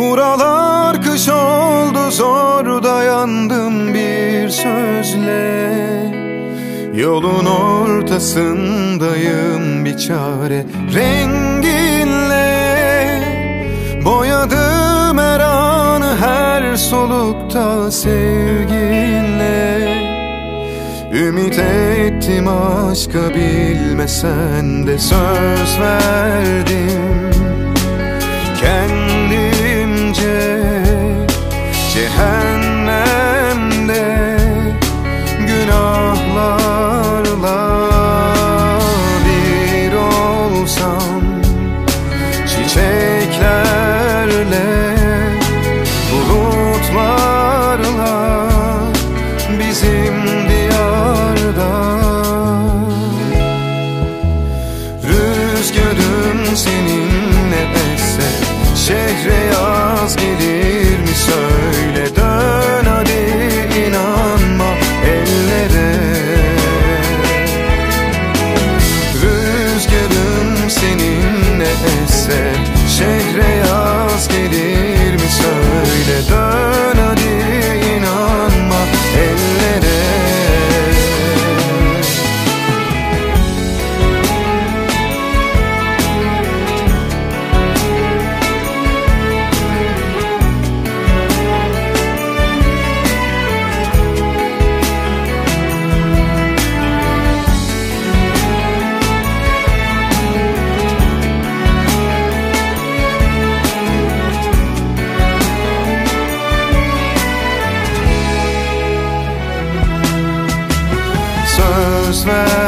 Buralar kış oldu, zor dayandım bir sözle. Yolun ortasındayım bir çare renginle. Boyadım her anı, her solukta sevginle. Ümit ettim aşka, bilmesen de söz verdim kendimce. Cehennemde günahlarla bir olsam, çiçeklerle, bulutlarla bizim diyarda. Rüzgarın seninle esse, şehre yaz gelir mi söyle. Dön hadi, inanma ellere. Rüzgarın seninle esse, şehre yaz gelir mi söyle. Dön hadi, inanma ellere. Söz ver